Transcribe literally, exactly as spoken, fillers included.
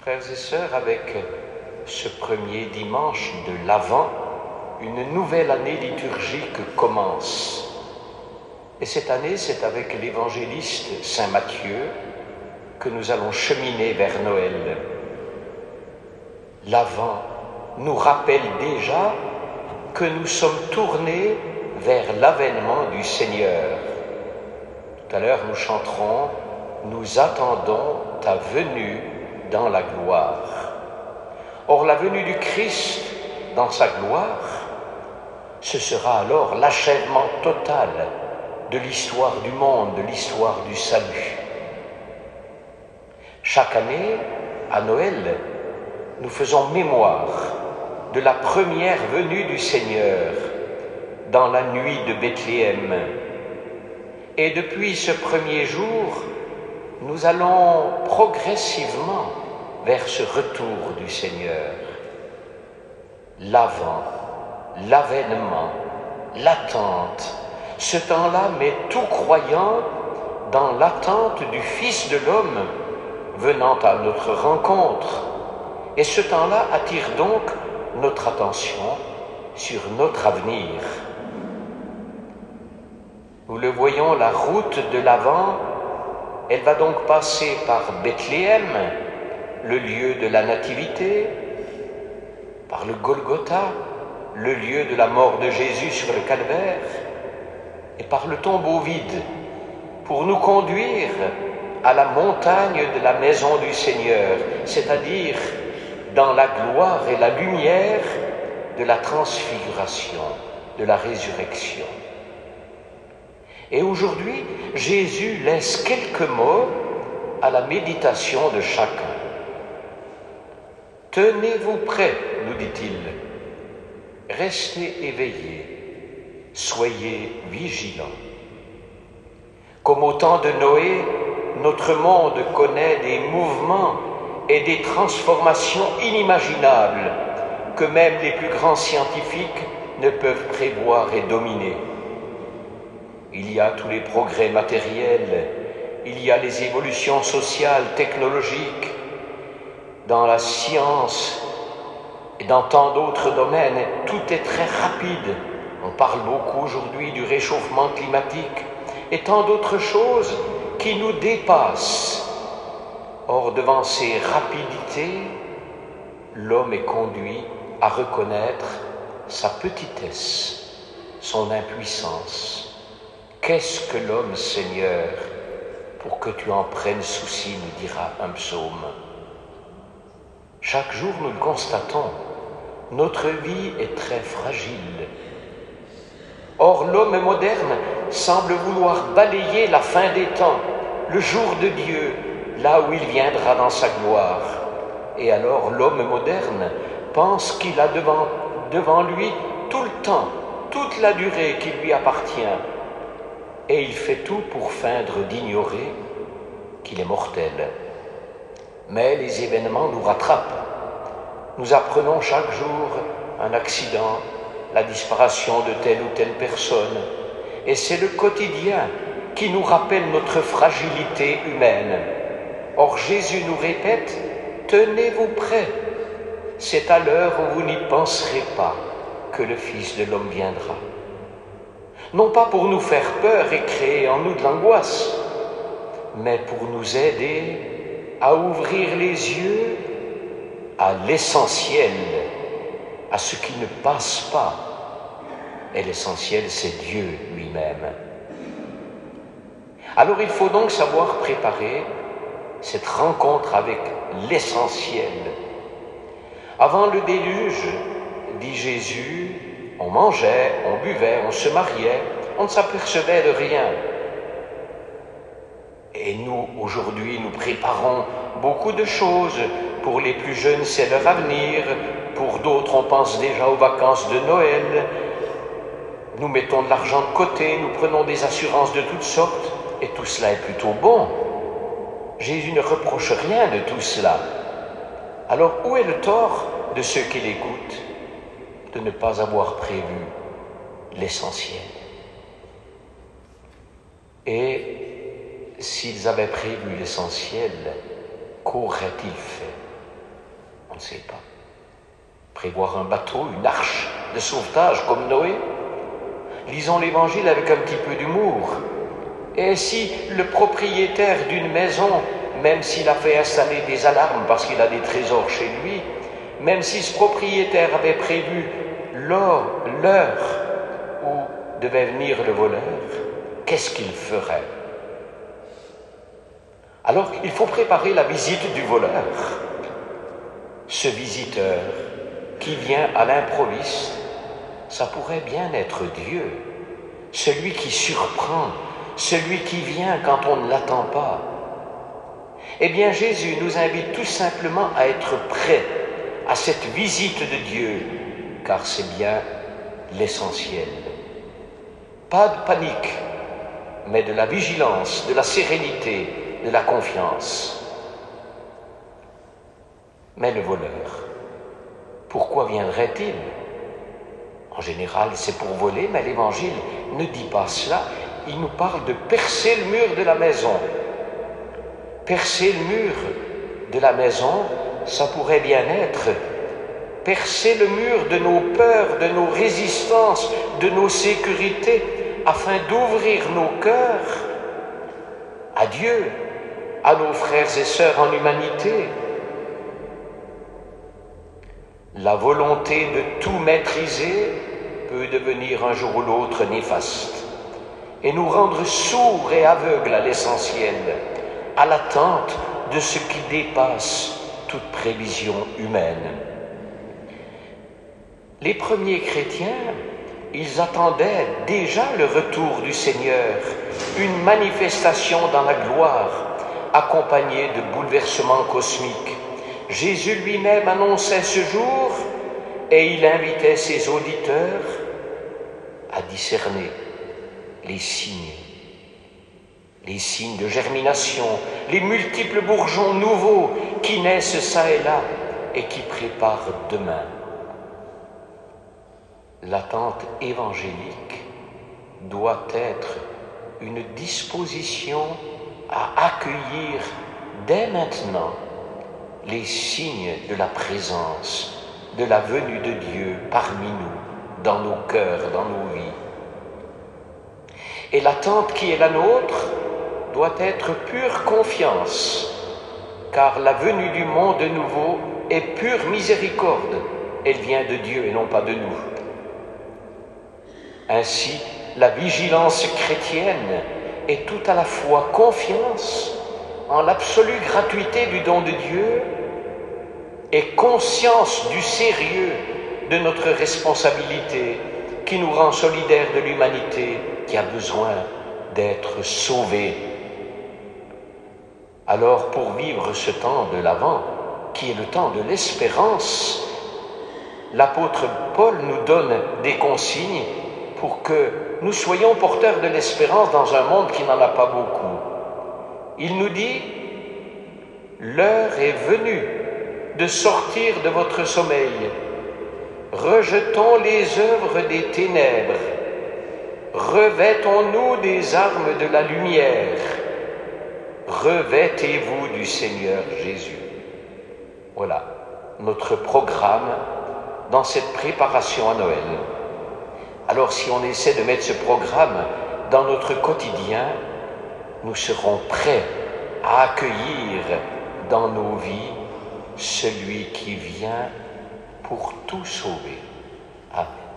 Frères et sœurs, avec ce premier dimanche de l'Avent, une nouvelle année liturgique commence. Et cette année, c'est avec l'évangéliste Saint Matthieu que nous allons cheminer vers Noël. L'Avent nous rappelle déjà que nous sommes tournés vers l'avènement du Seigneur. Tout à l'heure, nous chanterons « Nous attendons ta venue dans la gloire ». Or, la venue du Christ dans sa gloire, ce sera alors l'achèvement total de l'histoire du monde, de l'histoire du salut. Chaque année, à Noël, nous faisons mémoire de la première venue du Seigneur dans la nuit de Bethléem. Et depuis ce premier jour, nous allons progressivement vers ce retour du Seigneur. L'avant, l'avènement, l'attente, ce temps-là met tout croyant dans l'attente du Fils de l'homme venant à notre rencontre. Et ce temps-là attire donc notre attention sur notre avenir. Nous le voyons, la route de l'Avent, elle va donc passer par Bethléem, le lieu de la nativité, par le Golgotha, le lieu de la mort de Jésus sur le calvaire, et par le tombeau vide, pour nous conduire à la montagne de la maison du Seigneur, c'est-à-dire dans la gloire et la lumière de la transfiguration, de la résurrection. Et aujourd'hui, Jésus laisse quelques mots à la méditation de chacun. Tenez-vous prêts, nous dit-il. Restez éveillés, soyez vigilants. Comme au temps de Noé, notre monde connaît des mouvements et des transformations inimaginables que même les plus grands scientifiques ne peuvent prévoir et dominer. Il y a tous les progrès matériels, il y a les évolutions sociales, technologiques, dans la science et dans tant d'autres domaines, tout est très rapide. On parle beaucoup aujourd'hui du réchauffement climatique et tant d'autres choses qui nous dépassent. Or, devant ces rapidités, l'homme est conduit à reconnaître sa petitesse, son impuissance. Qu'est-ce que l'homme, Seigneur, pour que tu en prennes souci, nous dira un psaume. Chaque jour, nous le constatons, notre vie est très fragile. Or, l'homme moderne semble vouloir balayer la fin des temps, le jour de Dieu, là où il viendra dans sa gloire. Et alors, l'homme moderne pense qu'il a devant, devant lui tout le temps, toute la durée qui lui appartient. Et il fait tout pour feindre d'ignorer qu'il est mortel. Mais les événements nous rattrapent. Nous apprenons chaque jour un accident, la disparition de telle ou telle personne. Et c'est le quotidien qui nous rappelle notre fragilité humaine. Or Jésus nous répète, tenez-vous prêts. C'est à l'heure où vous n'y penserez pas que le Fils de l'homme viendra. Non pas pour nous faire peur et créer en nous de l'angoisse, mais pour nous aider à ouvrir les yeux à l'essentiel, à ce qui ne passe pas. Et l'essentiel, c'est Dieu lui-même. Alors il faut donc savoir préparer cette rencontre avec l'essentiel. Avant le déluge, dit Jésus, on mangeait, on buvait, on se mariait, on ne s'apercevait de rien. Et nous, aujourd'hui, nous préparons beaucoup de choses. Pour les plus jeunes, c'est leur avenir. Pour d'autres, on pense déjà aux vacances de Noël. Nous mettons de l'argent de côté, nous prenons des assurances de toutes sortes. Et tout cela est plutôt bon. Jésus ne reproche rien de tout cela. Alors, où est le tort de ceux qui l'écoutent? De ne pas avoir prévu l'essentiel. Et s'ils avaient prévu l'essentiel, qu'auraient-ils fait? On ne sait pas. Prévoir un bateau, une arche de sauvetage comme Noé? Lisons l'Évangile avec un petit peu d'humour. Et si le propriétaire d'une maison, même s'il a fait installer des alarmes parce qu'il a des trésors chez lui, même si ce propriétaire avait prévu l'heure où devait venir le voleur, qu'est-ce qu'il ferait? Alors, il faut préparer la visite du voleur. Ce visiteur qui vient à l'improviste, ça pourrait bien être Dieu, celui qui surprend, celui qui vient quand on ne l'attend pas. Eh bien, Jésus nous invite tout simplement à être prêts à cette visite de Dieu, car c'est bien l'essentiel. Pas de panique, mais de la vigilance, de la sérénité, de la confiance. Mais le voleur, pourquoi viendrait-il? En général, c'est pour voler, mais l'Évangile ne dit pas cela. Il nous parle de percer le mur de la maison. Percer le mur de la maison, ça pourrait bien être percer le mur de nos peurs, de nos résistances, de nos sécurités, afin d'ouvrir nos cœurs à Dieu, à nos frères et sœurs en humanité. La volonté de tout maîtriser peut devenir un jour ou l'autre néfaste et nous rendre sourds et aveugles à l'essentiel, à l'attente de ce qui dépasse toute prévision humaine. Les premiers chrétiens, ils attendaient déjà le retour du Seigneur, une manifestation dans la gloire, accompagnée de bouleversements cosmiques. Jésus lui-même annonçait ce jour et il invitait ses auditeurs à discerner les signes, les signes de germination, les multiples bourgeons nouveaux qui naissent çà et là et qui préparent demain. L'attente évangélique doit être une disposition à accueillir dès maintenant les signes de la présence, de la venue de Dieu parmi nous, dans nos cœurs, dans nos vies. Et l'attente qui est la nôtre doit être pure confiance, car la venue du monde nouveau est pure miséricorde. Elle vient de Dieu et non pas de nous. Ainsi, la vigilance chrétienne est tout à la fois confiance en l'absolue gratuité du don de Dieu et conscience du sérieux de notre responsabilité qui nous rend solidaires de l'humanité qui a besoin d'être sauvée. Alors, pour vivre ce temps de l'Avent, qui est le temps de l'espérance, l'apôtre Paul nous donne des consignes pour que nous soyons porteurs de l'espérance dans un monde qui n'en a pas beaucoup. Il nous dit, l'heure est venue de sortir de votre sommeil. Rejetons les œuvres des ténèbres. Revêtons-nous des armes de la lumière. Revêtez-vous du Seigneur Jésus. Voilà notre programme dans cette préparation à Noël. Alors si on essaie de mettre ce programme dans notre quotidien, nous serons prêts à accueillir dans nos vies celui qui vient pour tout sauver. Amen.